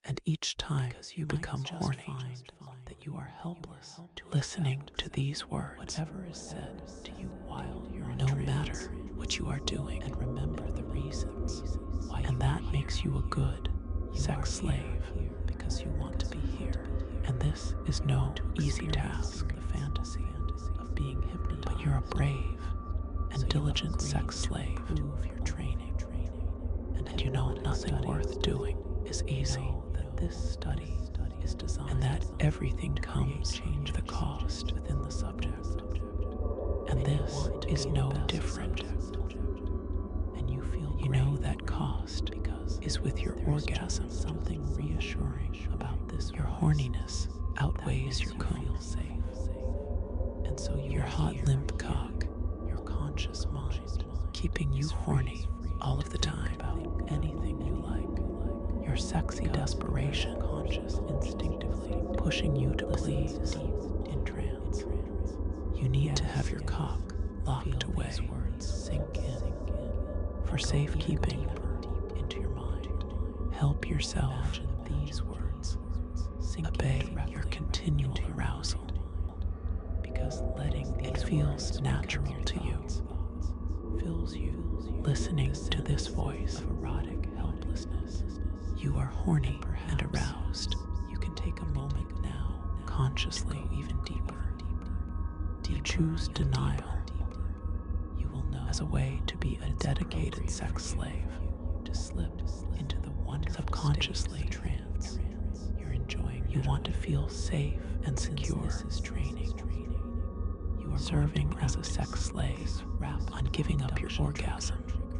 And each time you become horny, that you are helpless to listening to these words. Whatever is said to you while you're in no matter what you are doing, and remember the reasons why. And that makes you a good sex slave because you want to be here. And this is no easy task. The fantasy of being hypnotized, but you're a brave and diligent sex slave. Prove your training, and you know nothing worth doing is easy. That this study is designed, and that everything comes with the cost within the subject. And this is no different. And you feel you know that cost because is with your orgasm. Something reassuring about this. Your horniness outweighs your cum. And so your hot limp cock, your conscious mind, keeping you horny all of the time about anything you like. Your sexy desperation, conscious instinctively, pushing you to please, in trance. You need to have your cock locked away. Words sink in for safekeeping into your mind. Help yourself. These words obey your continual arousal, because letting it feels natural to you. Fills you listening to this voice of erotic helplessness. You are horny and aroused. You can take a moment now, consciously, even deeper. You choose denial. You will know as a way to be a dedicated sex slave, to slip into the one subconsciously trance. You're enjoying. You want to feel safe and secure. This is training. You are serving as a sex slave, on giving up your orgasm.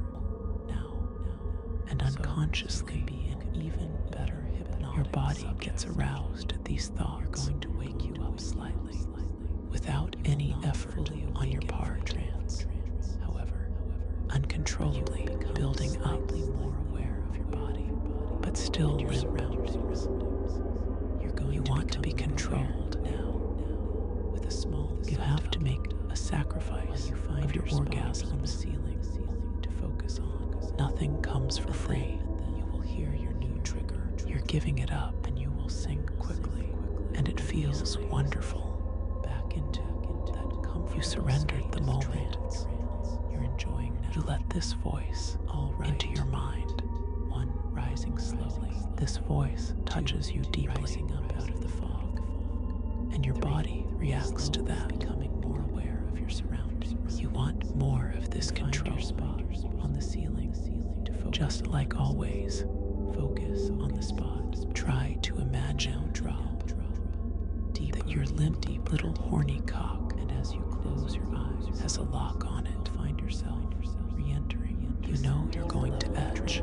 And unconsciously be an even better hypnotic. Your body gets aroused at these thoughts. You're going to wake you up slightly, without any effort on your part. However, uncontrollably building up, more aware of your body, but still your surroundings. You want to be controlled now. With a small, you have to make a sacrifice of your orgasm on the ceiling to focus on. Nothing comes for free. You will hear your new trigger. You're giving it up, and you will sink quickly, and it feels wonderful. Back into that comfort. You surrendered the moment. You're enjoying now. You let this voice into your mind. One rising slowly. This voice touches you deeply, rising up out of the fog, and your body reacts to that, becoming more aware of your surroundings. You want more of this control. Spot on the ceiling to focus. Just like always, focus on the spot. Try to imagine drop deep that your limp little horny cock, and as you close your eyes, has a lock on it. Find yourself re-entering. You know you're going to edge,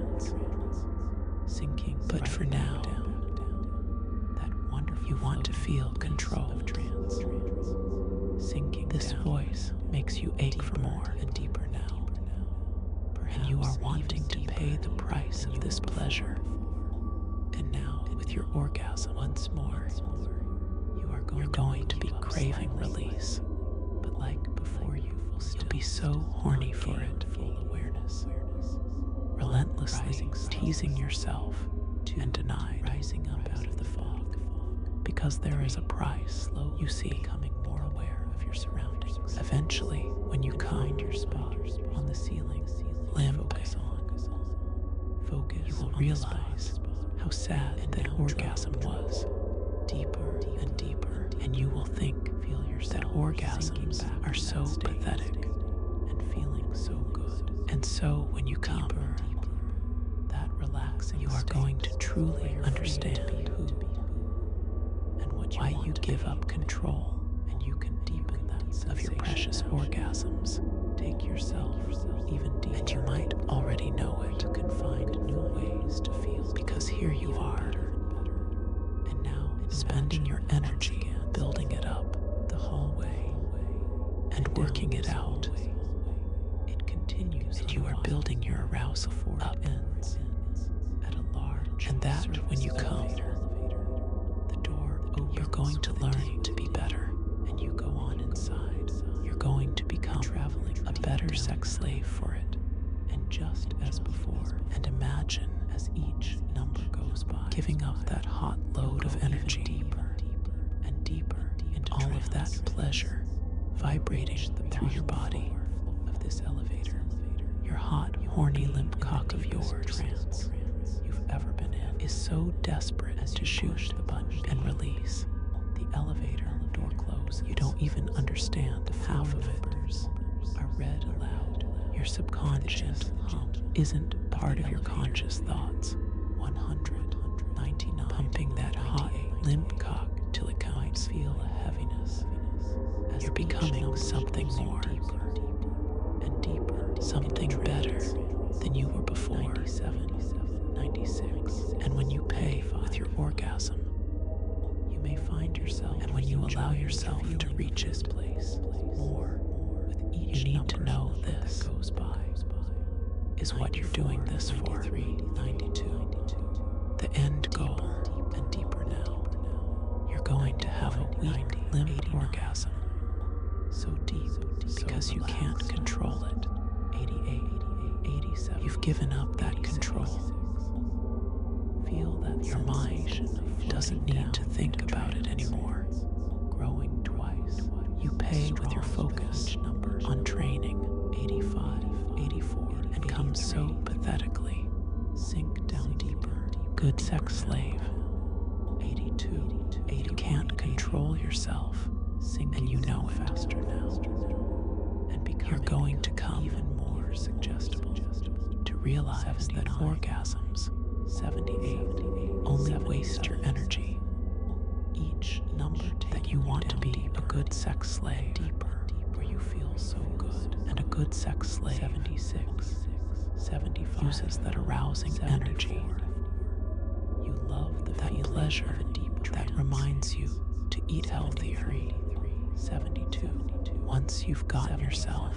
sinking, but for now, that wonderful. You want to feel control of trance. Sinking. This voice makes you ache for more and deeper now. And you are wanting to pay the price of this pleasure. And now, with your orgasm once more, you're going to be craving release. But like before, you'll be so horny for it. Full awareness, relentlessly teasing yourself and denied, rising up out of the fog. Because there is a price, you see, becoming more aware of your surroundings. Eventually, when you find your spot on the ceiling, limp, focus, you will realize how sad that orgasm was. Deeper and deeper, and you will think, feel yourself that orgasms are so pathetic and feeling so good. And so when you come, that relaxing, you are going to truly understand who and what why you give up control, and you can deepen that of your precious orgasms. Take yourself even deeper, and you might already know it. You can find new ways to feel, because here you are, and now spending your energy building it up the hallway and working it out. It continues, and you are building your arousal up ends at a large, and that when you come, the door opens. You're going to learn to be better, and you go on inside. You're going to become a better sex slave for it, and just as before, and imagine as each number goes by, giving up that hot load of energy deeper and deeper into all of that pleasure vibrating through your body of this elevator. Your hot, horny limp cock of yours you've ever been in is so desperate as to shoot the button and release. The elevator door closes. You don't even understand half of it are read aloud. Your subconscious isn't part of your conscious thoughts. 199 pumping that hot limp cock till it comes. Feel a heaviness as you're becoming something more and deeper, something better than you were before. 97, 96. And when you pay with your orgasm, you may find yourself, and when you allow yourself to reach this place more with each, you need to know this goes by is what you're doing this for. 92. The end goal, and deeper now. You're going to have a weak limp orgasm, so deep because you can't control it. 88, 87. You've given up that control. Feel that your mind doesn't need to think about it anymore. Growing twice. You pay with your focus on training. 85, 84, and come so pathetically. Sink down deeper. Good sex slave. 82, 80. You can't control yourself, and you know it faster now. And you're going to come even more suggestible to realize that orgasms 78 only waste your energy. Each number that you want to be a good sex slave, deeper, where you feel so good, and a good sex slave 76, 75 uses that arousing energy. You love that pleasure that reminds you to eat healthier. 72. Once you've gotten yourself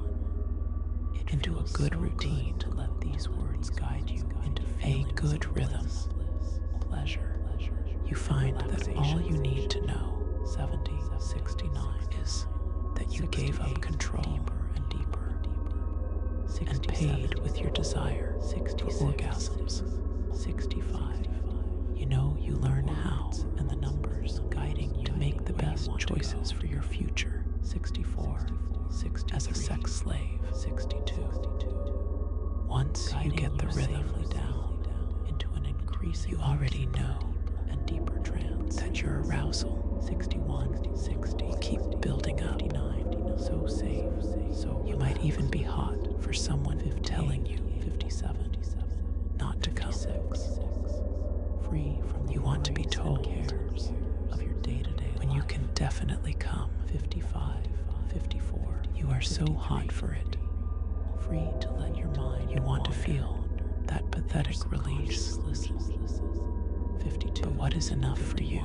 into a good routine, to let these words guide you into a good rhythm. Pleasure. You find that all you need to know, 70, 69, is that you gave up control deeper and deeper, and paid with your desire. 66 orgasms. 65. You know you learn how, and the numbers guiding you to make the best choices for your future. 64. 60. As a sex slave. 62. Once you get the rhythm down into an increase, you already know and deeper trance that your arousal 61, 60 will keep building up. 59. So safe. So you might even be hot for someone telling you 57 not to come. Free from you want to be told cares of your day-to-day when you can definitely come. 55, 54. You are so hot for it. Free to let your mind. You want to feel that pathetic release. 52. But what is enough for you?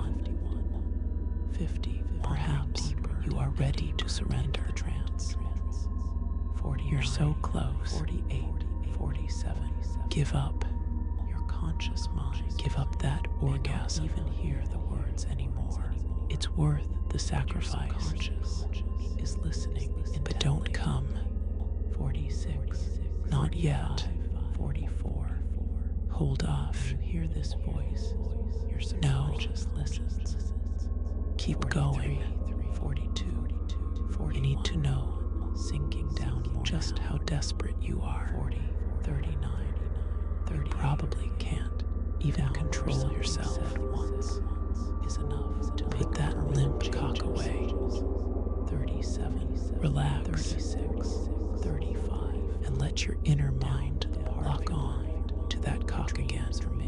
50. Perhaps you are ready to surrender the trance. 40. You're so close. 48, 47. Give up your conscious mind. Give up that orgasm. Don't even hear the words anymore. It's worth the sacrifice. Conscious is listening, but don't come. 46. Not yet. 44. Hold off. You hear this voice. Your subconscious listens. Keep going. 42. You need to know, sinking down more, just how desperate you are. 40. 39. 30. You probably can't even control yourself at once. Is enough to put that limp cock away. 37. Relax. 36. 35. And let your inner mind lock on to that cock again.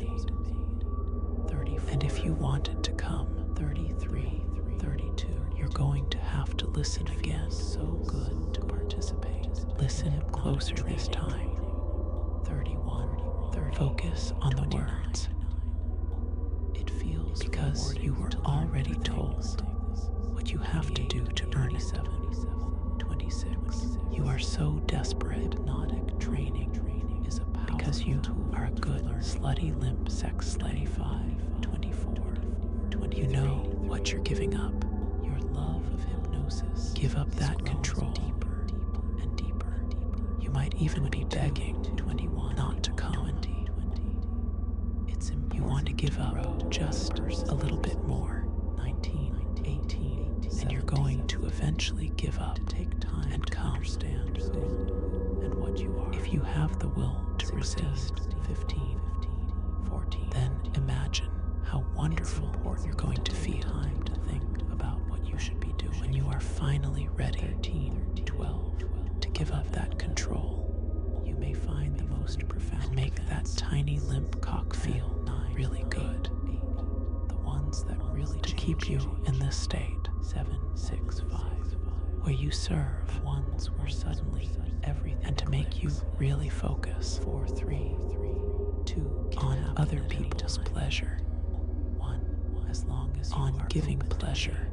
34. And if you want it to come, 33, 32, you're going to have to listen again. So good to participate. Listen closer this time. 31, 30. Focus on the words. It feels because you were already told what you have to do to earn it. 26. You are so desperate. Hypnotic training is a power because you are a good slutty limp sex slave. 24. 20. You know what you're giving up. Your love of hypnosis. Give up that control. Deeper and deeper. You might even be begging 21 not to come. 20. It's important. You want to give up just a little bit more. 19, 18, and you're going to eventually give up. Take time and understand who and what you are. If you have the will to resist. 15, 14, then imagine how wonderful you're going to feel. Time to think about what you should be doing. When you are finally ready. 13, 12, to give up that control. You may find the most profound and make that tiny limp cock feel really good. The ones that really to keep you in this state. 7, 6, 5, where you serve ones where suddenly everything, and to make you really focus. 4, 3, 2, on other people's pleasure. 1, as long as you on giving pleasure.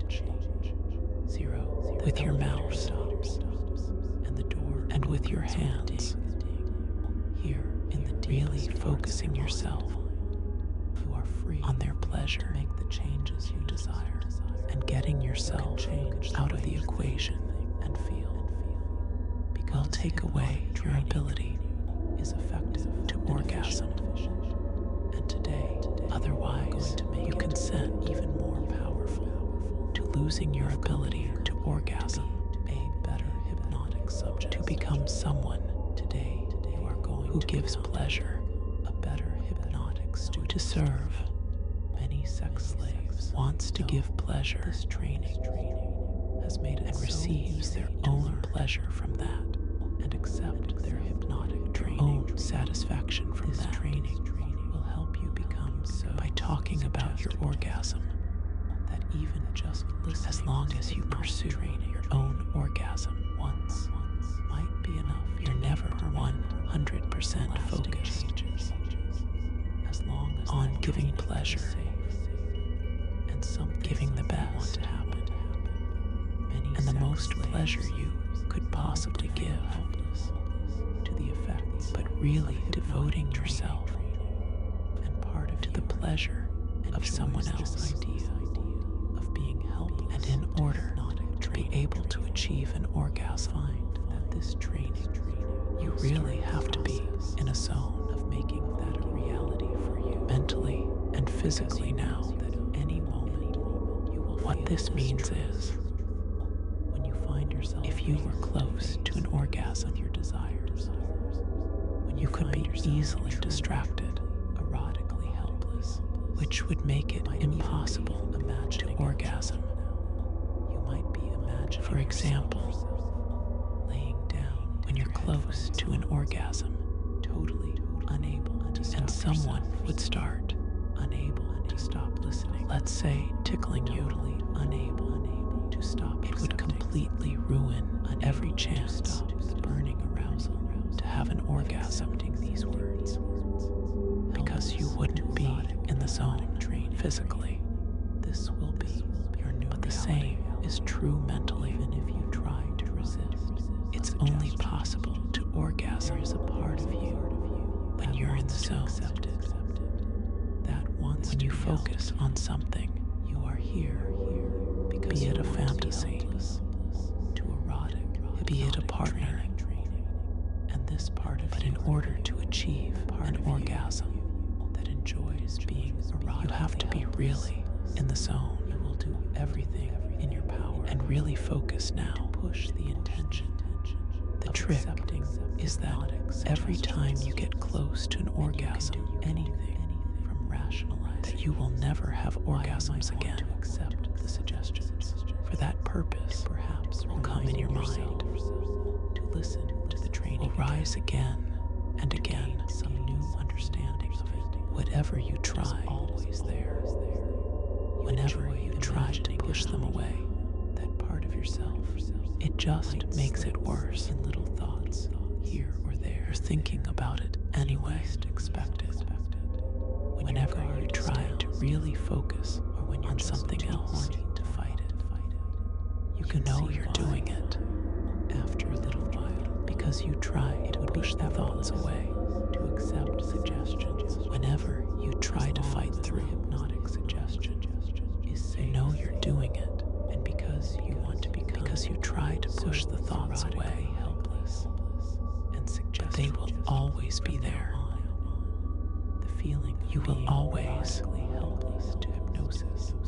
0, with your mouth and the door and with your hands. Here in the really focusing yourself. You are free on their pleasure. Make the changes you desire and getting yourself out of the equation and feel. Will take away your ability is effective to orgasm. And today, otherwise, you consent even more powerful to losing your ability to orgasm. A better hypnotic subject to become someone today you are going who gives pleasure. A better hypnotic student to serve. Many sex slaves wants to give pleasure. This training has made it and receives their own pleasure from that and accept their hypnotic training. Own satisfaction from that training will help you become so by talking about your orgasm that even just listen as long as you pursue your own orgasm once might be enough. You're never 100% focused as long as on giving pleasure and some giving the best and the most pleasure you could possibly give to the effects, but really devoting yourself and part of to the pleasure of someone else's idea of being helped, and in order to be able to achieve an orgasm, find that this training you really have to be in a zone of making that a reality for you mentally and physically now that any moment you will. What this means is when you find yourself, if you were close to an orgasm, your desires, when you could be easily distracted, erotically helpless, which would make it impossible to orgasm. You might be imagining, for example, laying down when you're close to an orgasm, totally unable to stop, and someone would start, unable to stop listening. Let's say tickling you, totally unable to stop. It would completely ruin every chance to stop the burning arousal to have an orgasm. These words, because you wouldn't be in the zone physically. This will be your new. But the same is true mentally. Even if you try to resist, it's only possible to orgasm. There is a part of you when you're in the zone that once when you focus on something, you are here. Be it a fantasy, to erotic, be it a partner, and this part of. But in order to achieve an orgasm that enjoys being erotic, you have to be really in the zone. You will do everything in your power and really focus now to push the intention. The trick is that every time you get close to an orgasm, you can do anything from rationalize that you will never have orgasms again. To accept the suggestions for that purpose, perhaps will come in your mind. To listen to the training will rise again and again. Some new understanding of it. Whatever you try, always there. Whenever you try to push them away, that part of yourself, it just makes it worse. In little thoughts, here or there, you're thinking about it anyway. Expected. Whenever you try to really focus, or when you're on something else, to fight it, you can know you're doing it. After a little while, because you try to push the thoughts away, to accept suggestions. Whenever you try to fight through hypnotic suggestion, you know you're doing it, and because you want to become, because you try to push the thoughts away, helpless, and suggest they will always be there. The feeling you will always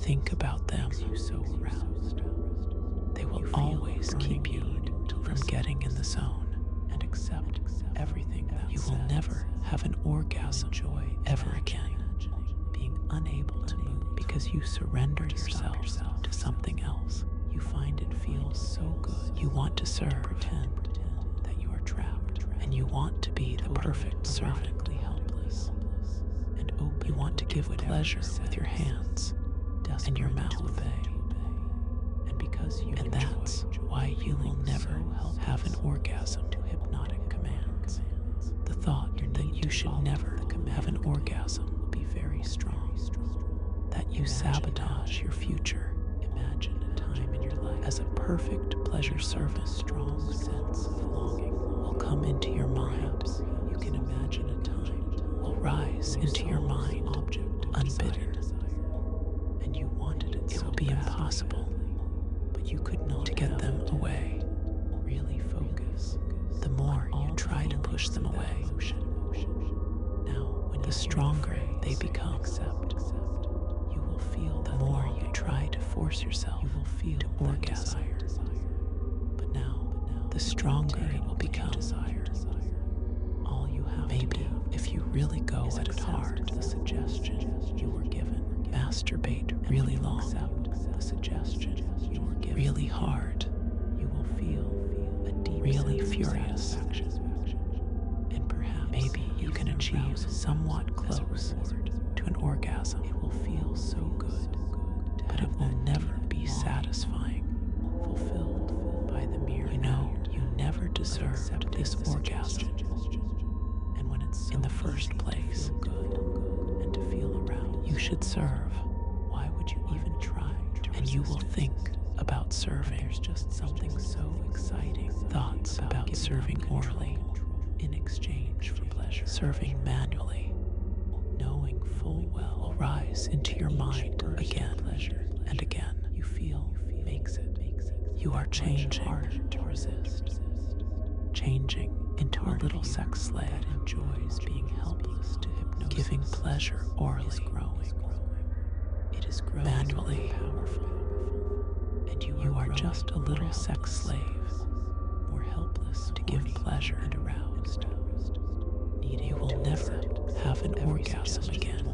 think about them you so aroused. They will always keep you from getting in the zone and accept everything that you will never have an orgasm ever again. Being unable to move because you surrender yourself to something else. You find it feels so good. You want to serve, pretend that you are trapped, and you want to be the perfect servant. Helpless and open. You want to give pleasure with your hands and your mouth. And that's why you will never have an orgasm to hypnotic commands. The thought that you should never have an orgasm will be very strong. That you sabotage your future. Imagine a time in your life as a perfect pleasure servant. Strong sense of longing will come into your mind. You can imagine a time will rise into your mind, unbidden, and you wanted it. It will be impossible, but you could not to get them away. Really focus. The more you try to push them away, now when the stronger they become, you will feel the more you try to force yourself to orgasm. But now, the stronger it will become. All you have maybe if you really go at it hard, the suggestion you were given. Masturbate really long. The suggestion you were given really hard. You will feel a deep, really furious satisfaction. And perhaps maybe you can achieve somewhat close to an orgasm. It will feel so good, but it will never be satisfying, fulfilled by the mere. You know, you never deserved this orgasm. And when it's in the first place, good, and to feel around, you should serve. Why would you even try? And you will think about serving. There's just something so exciting. Thoughts about serving orally in exchange for pleasure. Serving manually, knowing full well, will rise into your mind again and again. You feel makes it. You are changing harder to resist. Changing into a little sex slave that enjoys being helpless to hypnosis. Giving pleasure orally. It is growing manually. And you are just a little sex slave, more helpless to give pleasure and aroused. You will never have an orgasm again.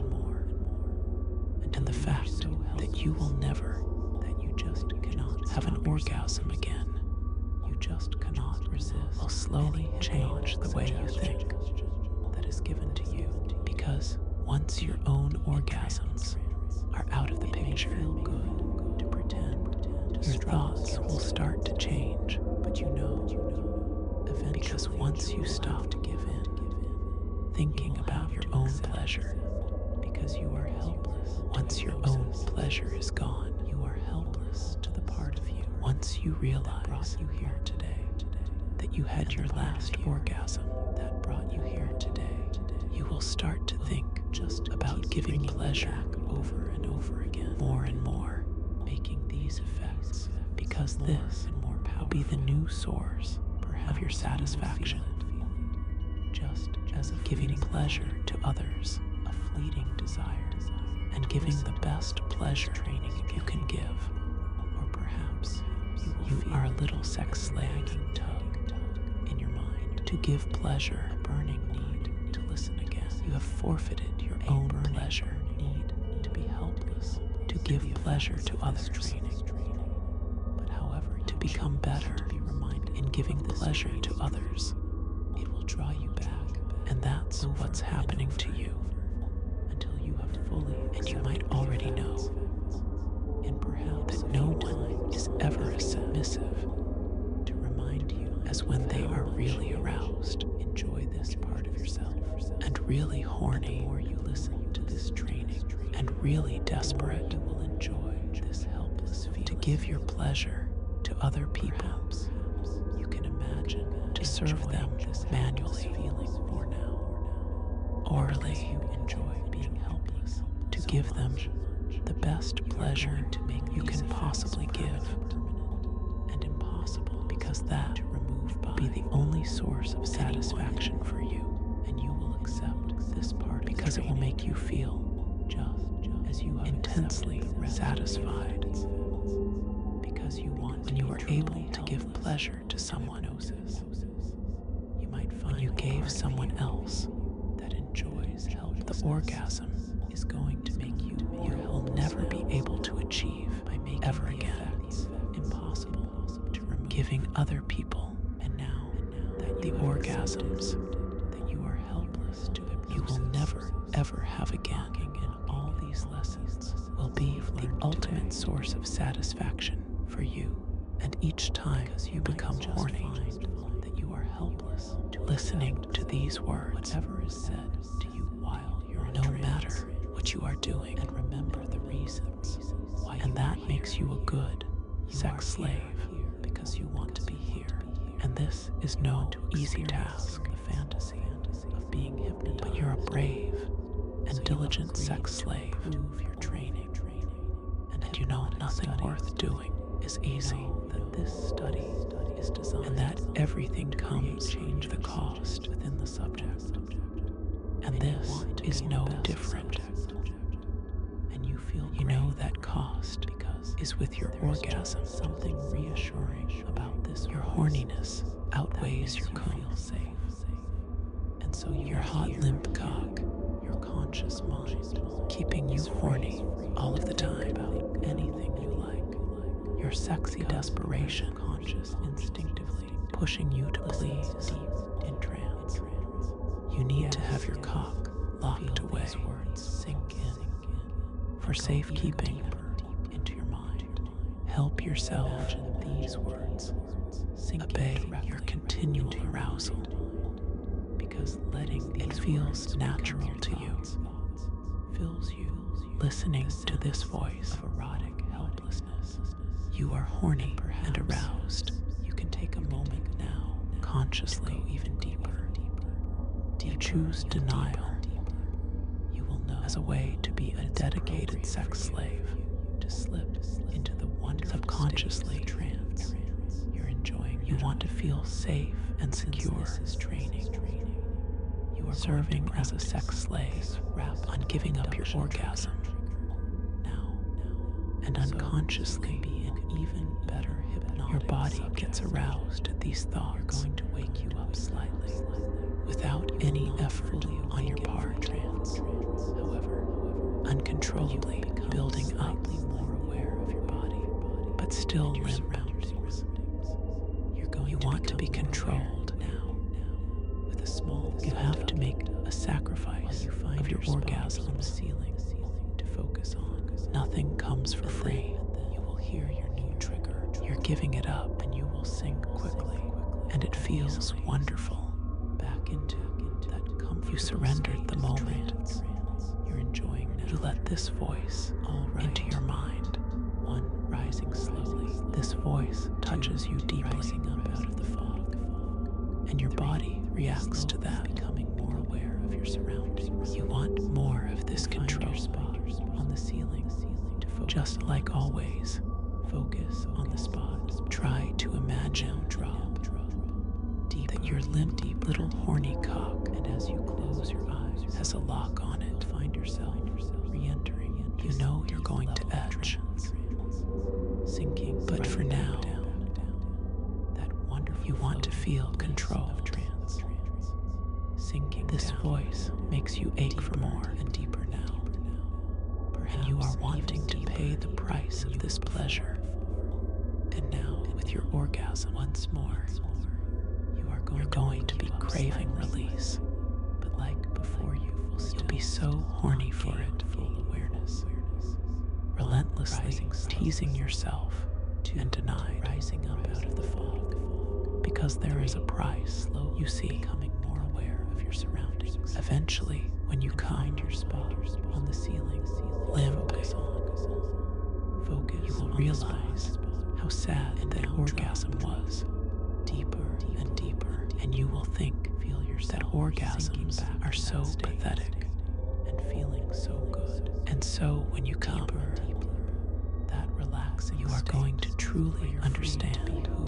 And the fact that you will never, that you just cannot have an orgasm again, you just cannot resist, will slowly change the way you think that is given to you. Because once your own orgasms are out of the picture, good to pretend, your thoughts will start to change. But you know, eventually, because once you stop to give in, thinking about your own pleasure, because you are helpless. Once your own pleasure is gone, you are helpless to the part of you. Once you realize brought you here today, that you had your last orgasm that brought you here today, you will start to think just about giving pleasure over and over again, more and more, making these effects, because this will be the new source of your satisfaction. Just as of giving pleasure to others, a fleeting desire, and giving the best pleasure training you can give. Or perhaps you are a little sex slave tug in your mind to give pleasure, a burning need to listen again. You have forfeited your own pleasure, need to be helpless, to give pleasure to others. But however, to become better, to be reminded in giving pleasure to others, it will draw you back. And that's what's happening to you until you have fully, and you might already know, and perhaps that no one is ever as submissive to remind you as when they are really aroused. Enjoy this part of yourself, and really horny, the more you listen to this training, and really desperate, you will enjoy this helpless feeling to give your pleasure to other people. You can imagine to serve them manually, orally, you enjoy being helpless, to give them the best pleasure to make you can possibly give, and impossible because that will be the only source of satisfaction for you, and you will accept this part because it will make you feel just as you are intensely satisfied, because you want when you are able to give pleasure to someone else's. You might find when you gave someone else that enjoys help, the orgasm is going to make you will never be able to achieve by making ever again impossible to remove, giving other people. And now that the orgasms that you are helpless to hypnosis, you will never ever have again. And all these lessons will be the ultimate source of satisfaction for you. And each time you become horny, that you are helpless to listening to these words, whatever is said to you while you're in no matter what you are doing, and remember the reasons why, and that makes you a good sex slave, because you want to be here. And this is no easy task, the fantasy of being hypnotized, but you're a brave and diligent sex slave. Prove your training, and you know nothing worth doing is easy. That this study is designed, and that everything comes change the cost within the subject, and this is no different. And you know that cost because is with your orgasm. Something reassuring about this. Your horniness outweighs your cum. Safe. And so your hot limp cock, your conscious mind, keeping you horny all of the time about anything you like. Your sexy desperation, conscious instinctively pushing you to please deep in trance. You need to have your cock locked away. Words sink in for safekeeping into your mind. Help yourself in these words. Obey your continual arousal, because letting it feels natural to you, fills you. Listening to this voice of erotic helplessness, you are horny and aroused. You can take a moment now, consciously go even deeper. You choose denial. You will know as a way to be a dedicated sex slave, to slip into the wonderful subconsciously trance. You're enjoying. You want to feel safe and secure. This is training. You are serving as a sex slave on giving up your orgasm. Now, and unconsciously being even better hypnotic. Your body gets aroused at these thoughts. You're going to wake you up slightly, without any effort on your part. However, uncontrollably building up, more aware of your body, but still limp. You want to be controlled now. With a small, you have to make a sacrifice of your orgasm on the ceiling to focus on. Nothing comes for free. You will hear your new trigger. You're giving it up, and you will sink quickly, and it feels wonderful. Back into that comfort. You surrendered the moment. You're enjoying now. You let this voice into your mind. One rising slowly. This voice touches you deeply, rising up out of the fog, and your body reacts to that, becoming more aware of your surroundings. You want more of this control. Spot on the ceiling to focus. Just like always, focus on the spot. Try to imagine deep that your limp, little horny cock, and as you close your eyes, has a lock on it. Find yourself re-entering. You know you're going to etch, sinking, but for now, that wonderful. You want to feel control of trance. Sinking. This voice makes you ache for more and deeper now. Perhaps you are wanting to pay the price of this pleasure. And now, with your orgasm once more, you're going to be craving release. But like before, you'll be so horny for it. Full awareness. Relentlessly teasing yourself and denied, rising up out of the fog, because there is a price. You see, becoming more aware of your surroundings. Eventually, when you find your spot on the ceiling, limp, focus, you will realize how sad that orgasm was. Deeper and deeper, and you will think, feel yourself that orgasms are so pathetic and feeling so good. And so when you come, that relaxing, you are going to truly understand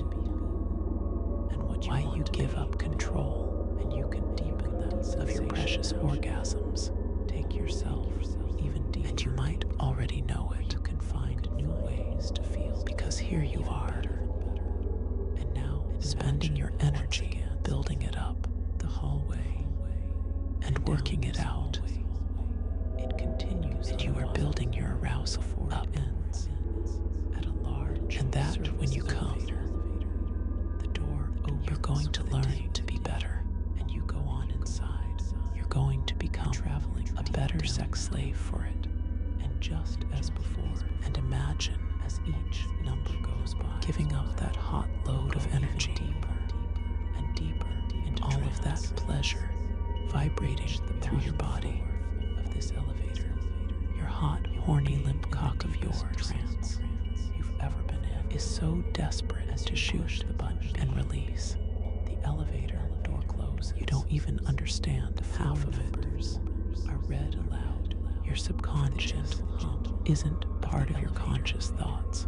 and why you give up control, and you can deepen that of your precious orgasms Take yourself even deeper. And you might already know it. You can find new ways to feel, because here you are. And now spending your energy building it up the hallway and working it out. It continues, and you are building your arousal up ends at a large, and that when you come, the door opens. You're going to learn to be better, and you go on inside. You're going to become a better sex slave for it, and just as before. And imagine as each number goes by, giving up that hot load of energy deeper and deeper into all of that pleasure vibrating through your body of this elevator. Your hot, horny limp cock of yours, trance you've ever been in, is so desperate to shoot the button and release. The elevator door closes. You don't even understand half of it. Are read aloud. Your subconscious isn't part of your conscious thoughts.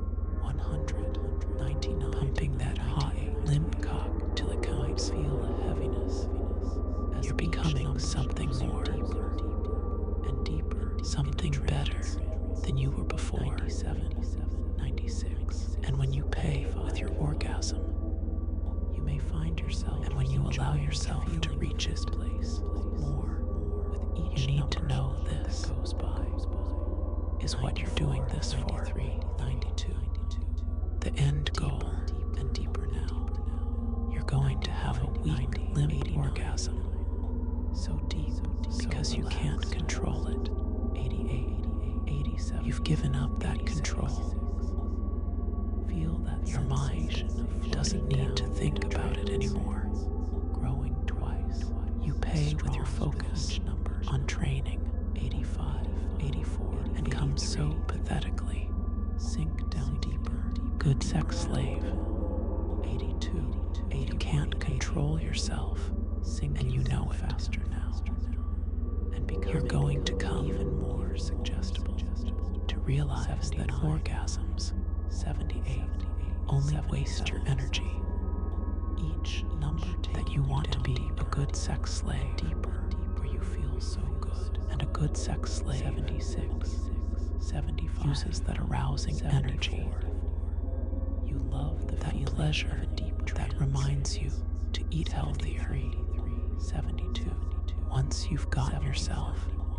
199, pumping that hot, limp cock till it comes. Feel a heaviness. You're becoming something more and deeper, something better than you were before. 97, 96. And when you pay with your orgasm, you may find yourself, and when you allow yourself to reach its place more with each, you need to know this goes by is what you're doing this for. 92. The end goal, and deeper now. You're going to have a weak, limp orgasm. So deep, because you can't control it. 88, 87. You've given up that control. Feel that your mind doesn't need to think about it anymore. Growing twice. You pay with your focus on training. 85, 84, and come so pathetically. Sink down deeper. Good sex slave. 82, you can't control yourself. And you know it faster now. And you're going to come even more suggestible to realize that orgasms, 78, only waste your energy. Each number that you want to be a good sex slave, deeper, where you feel so good. And a good sex slave, 76, 75, uses that arousing energy. You love that pleasure that reminds you to eat healthier. 72. Once you've gotten yourself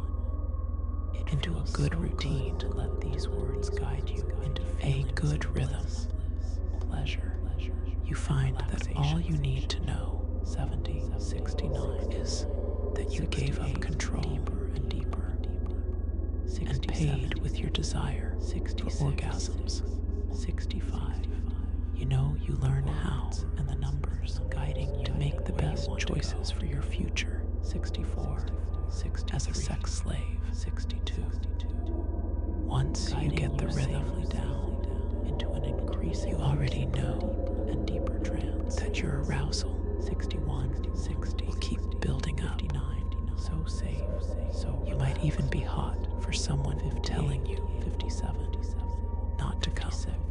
into a good routine, to let these words guide you into a good rhythm, pleasure, you find that all you need to know, 70, 69, is that you gave up control and deeper, and paid with your desire for orgasms. 65. You know you learn how, and the numbers guiding you to make the best choices for your future. 64. As a sex slave. 62. Once you get the rhythm down into an increasing, you already know, and deeper trance, that your arousal, 61, 60, will keep building up. 59, so safe, so you might even be hot for someone telling you. 57, not to come.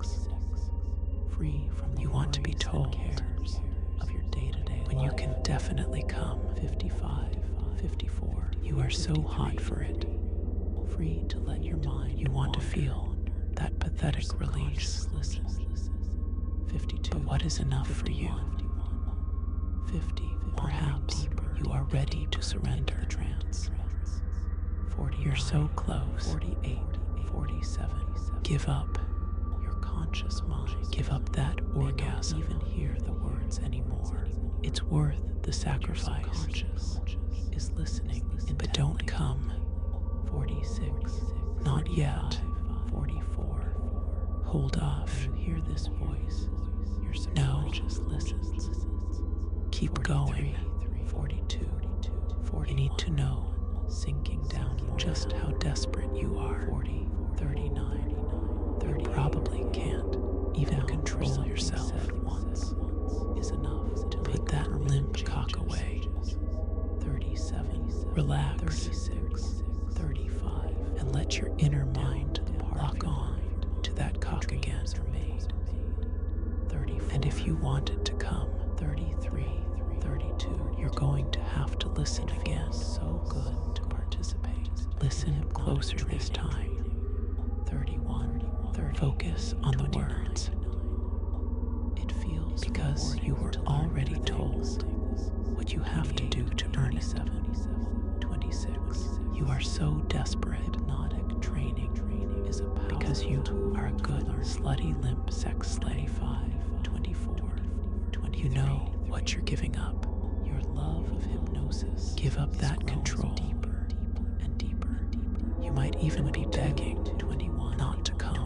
Free from you want to be told of your day-to-day when you can definitely come. 55, 54. You are so hot for it. Free to let your mind. You want to feel that pathetic release. 52. But what is enough for you? 50. Perhaps you are ready to surrender. Trance. 40. You're so close. 48, 47. Give up. Conscious mind. Give up that orgasm. Even hear the words anymore. It's worth the sacrifice. Conscious is listening, but don't come. 46. Not yet. 44. Hold off. You hear this voice. Your subconscious listens. Keep going. 42. You need to know, sinking down more, just how desperate you are. 40. 39. You probably can't even control yourself once is enough to put that limp cock away. 37. Relax. 36. 35. And let your inner mind lock on to that cock again. 34. And if you want it to come, 33. 32. You're going to have to listen again. So good to participate. Listen closer this time. 31, 30. Focus on the words. It feels because you were already told what you have to do to earn it. 26. You are so desperate. Hypnotic training is a power because you are a good slutty limp sex slave. 24. You know what you're giving up. Your love of hypnosis. Give up that control. Deeper and deeper. You might even be begging 21 not to come.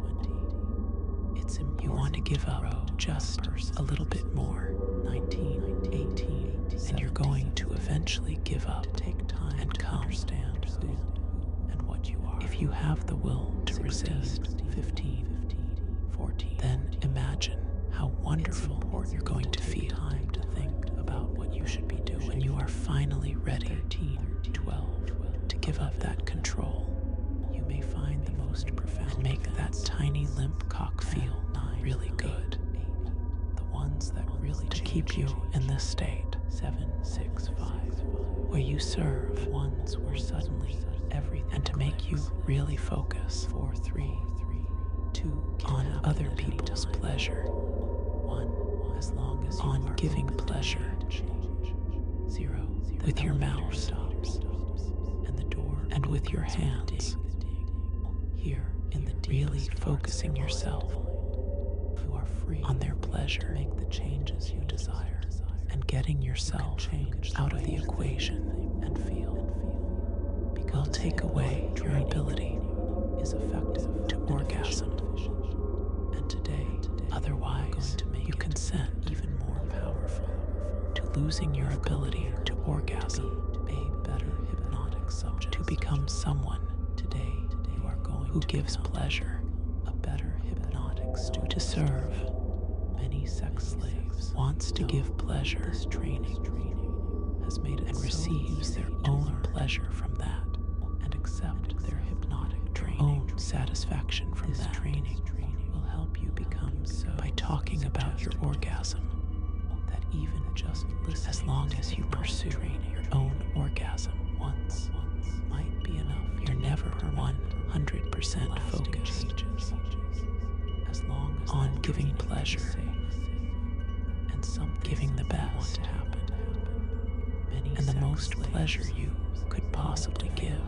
It's important. You want to give up just a little bit more. 19, 18, and you're going to eventually give up. Take time and come. Understand who and what you are. If you have the will to resist. 15, 14, then imagine how wonderful you're going to feel. Time to think about what you should be doing when you are finally ready. 13, 12, to give up that control. You may find the most profound and make that tiny limp cock feel really good. The ones that really to keep you in this state. 7, 6, 5, where you serve ones where suddenly everything, and to make you really focus. 4, 3, 2, on other people's pleasure. 1, as long as on giving pleasure. 0, with your mouth stops, and the door, and with your hands. Here in the really focusing yourself. You are free on their pleasure. Make the changes you desire, and getting yourself out of the equation and feel. Will take away your ability is effective to orgasm. And today, otherwise, you consent even more powerful to losing your ability to orgasm. A better hypnotic subject to become someone. Today, you are going who gives pleasure. A better hypnotic student to serve. Many sex slaves wants to give pleasure. This training has made it and receives their own pleasure from that, and accept their hypnotic training. Own satisfaction from this training will help you become so by talking about your orgasm. That even just listen, as long as you pursue your own orgasm once might be enough. You're never 100% focused. As long as on giving pleasure and something giving the best to happen. And the most pleasure you could possibly give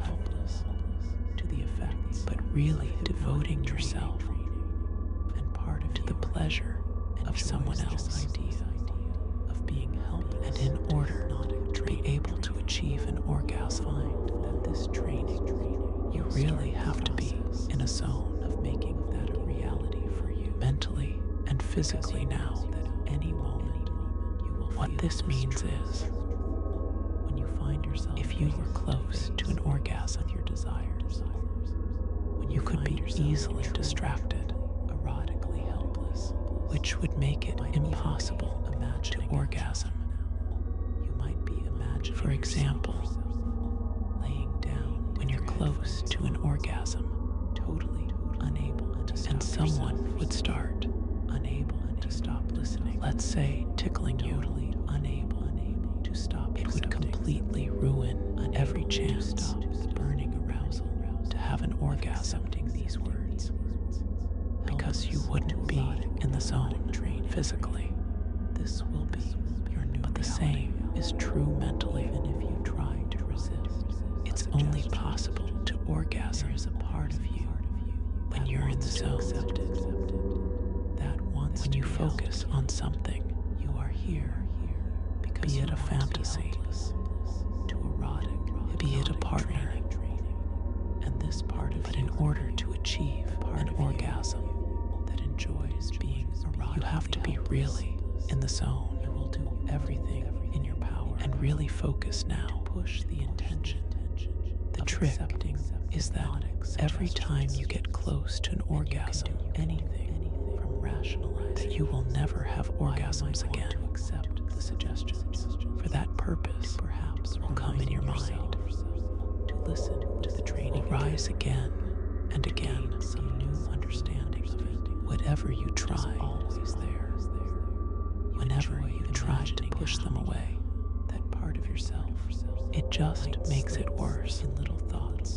to the effects, but really devoting yourself and part of to the pleasure of someone else's idea of being helped, and in order to be able to achieve an orgasm, that this training you really have to be in a zone of making that a reality for you mentally and physically now. That any moment you will. What this means is when you find yourself, if you were close to an orgasm, your desires, when you could be easily distracted, erotically helpless, which would make it impossible to orgasm. You might be imagining, for example, laying down when you're close to an orgasm, totally unable to stop, and someone would start unable to stop listening. Let's say tickling you, totally unable to stop. It would completely ruin every chance the burning arousal to have an orgasm. These words, because you wouldn't be in the zone physically. This will be your new. But the same is true mentally. Even if you try to resist, it's only possible to orgasm. There is a part of you when you're in the zone. That once when you focus on something, you are here. Because be it a fantasy, to erotic, be it a partner, and this part of it, in order to achieve an orgasm that enjoys being erotic, you have to be really in the zone. You will do everything in your power and really focus now to push the intention. The trick is that every time you get close to an orgasm, anything from rationalize that you will never have orgasms again. To accept the suggestions for that purpose, perhaps will come in your mind. To listen to the training will rise again and again. Some new understanding of it. Whatever you try, always there. Whenever you try to push them away, that part of yourself, it just makes it worse in little thoughts.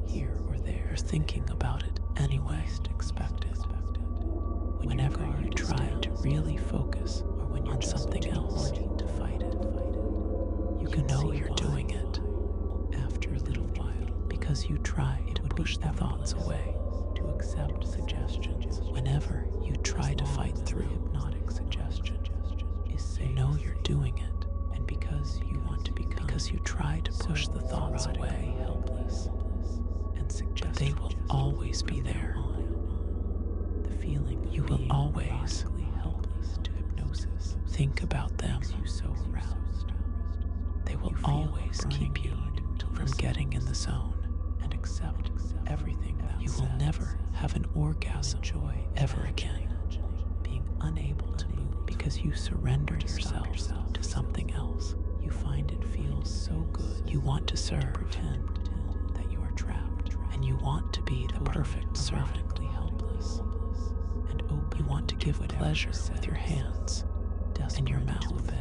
here or there. You're thinking about it anyway. Expected. Whenever you try to really focus or when you're on something else to fight it, you know you're doing it after a little while because you try to push the thoughts away, to accept suggestions. Whenever you try to fight through hypnotic suggestion, you know you're doing it, and because you want to become, because you try to push the thoughts away, helpless, and suggest they will always be there. The feeling you will always helpless to hypnosis. Think about them. You so aroused. They will always keep you from getting in the zone and accept everything that you will never have an orgasm joy ever again. Being unable to move because you surrender yourself to something else. You find it feels so good. You want to serve, pretend that you are trapped, and you want to be the perfect servant. Helpless and open. You want to give pleasure with your hands and your mouth.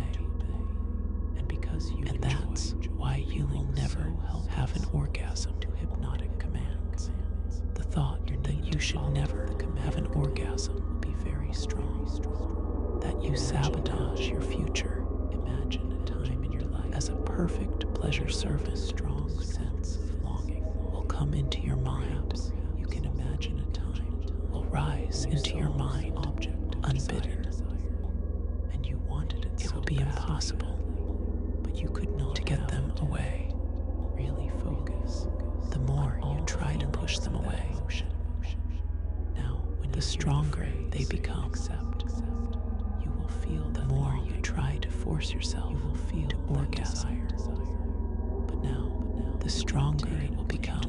And that's why you will never have an orgasm to hypnotic commands. The thought that you should never have an orgasm will be very strong. That you sabotage your future. Imagine a time in your life as a perfect pleasure servant. Strong sense of longing will come into your mind. You can imagine a time will rise into your mind, object unbidden, and you wanted it. It will be impossible. You could not to get them away. Really focus. The more you try to push them away, now when the stronger they become, you will feel the more you try to force yourself, you will feel to orgasm. But now the stronger it will become.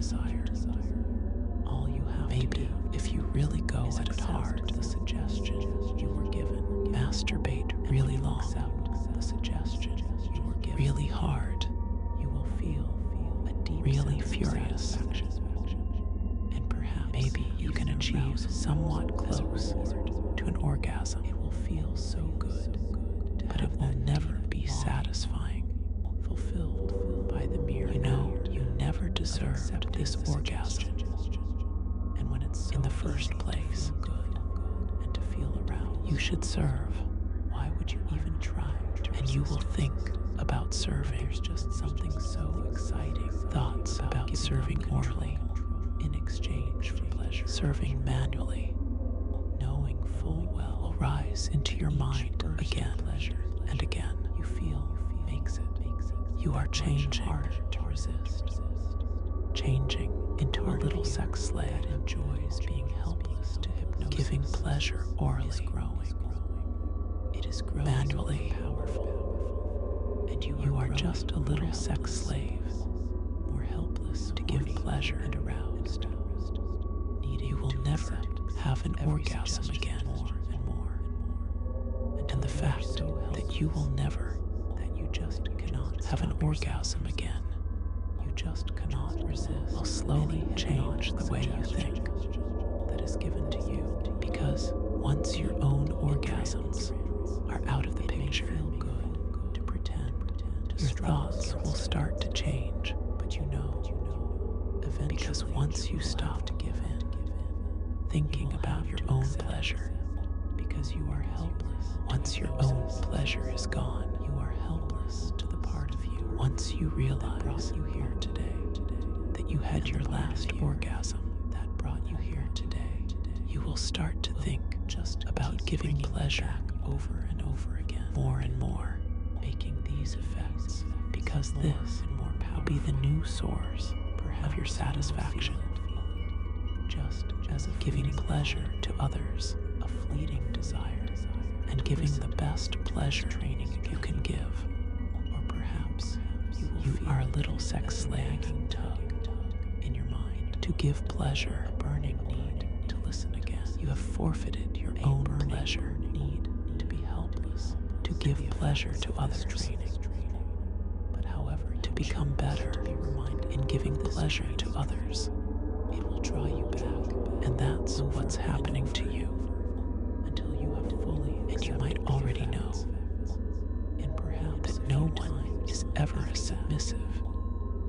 All you have maybe if you really go at it hard, the suggestion you were given, masturbate really long. The suggestion really hard, you will feel a deep really furious, and perhaps maybe you can achieve somewhat close to an orgasm. It will feel so good, but it will never be satisfying, fulfilled by the mere. You know, you never deserved this orgasm, and when it's in the first place, good, and to feel around, you should serve. Why would you even try? And you will think about serving. There's just something so exciting. Thoughts about serving orally in exchange for pleasure. Serving manually, knowing full well, will rise into your mind again and again. You feel makes it. You are changing harder to resist. Changing into a little sex slave that enjoys being helpless to hypnosis. Giving pleasure orally is growing. It is growing manually. Powerful. And you are just a little sex slave, more helpless to give pleasure and aroused. You will never have an orgasm again, more and more. And the fact that you will never, that you just cannot have an orgasm again, you just cannot resist, will slowly change the way you think that is given to you. Because once your own orgasms are out of the picture, your thoughts will start to change, but you know, eventually, because once you stop to give in, thinking about your own pleasure, because you are helpless. Once your own pleasure is gone, you are helpless to the part of you. Once you realize brought you here today, that you had your last orgasm that brought you here today, you will start to think just about giving pleasure over and over again, more and more. Making these effects, because this will be the new source of your satisfaction. Just as of giving pleasure to others, a fleeting desire, and giving the best pleasure training you can give. Or perhaps you are a little sex slave tug in your mind to give pleasure, a burning need to listen again. You have forfeited your own pleasure, need to be helpless, to give pleasure to others. But however, to become better in giving pleasure to others, it will draw you back, and that's what's happening to you until you have fully, and you might already know, and perhaps that no one is ever submissive to remind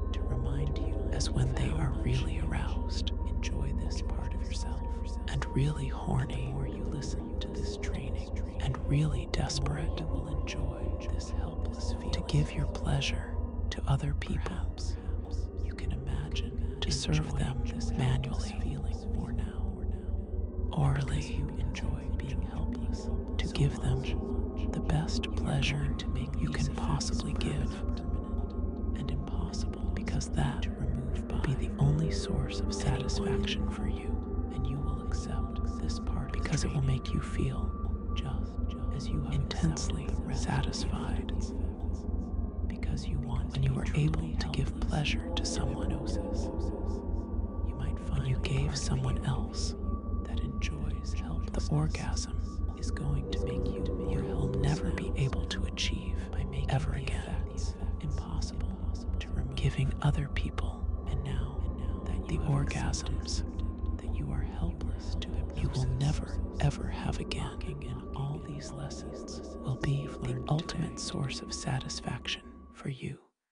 remind you as when they are really aroused. Enjoy this part of yourself. And really horny. The more you listen to this training, and really desperate, you will enjoy this helpless feeling. To give your pleasure to other people. You can imagine to serve them manually. More now. Orally, you enjoy being helpless. To give them the best pleasure to make you can possibly give. And impossible, because that will be the only source of satisfaction for you. And you will accept this part because it will make you feel just as you have intensely satisfied. Because you want, when you are able to give pleasure to someone else, you might find when you gave someone else that enjoys help, the orgasm is going to make you will never be able to achieve by making ever again. Impossible to remove. Giving other people, and now that the orgasms that you are helpless to hypnosis, you will never ever have again. In all these lessons will be the ultimate source of satisfaction for you.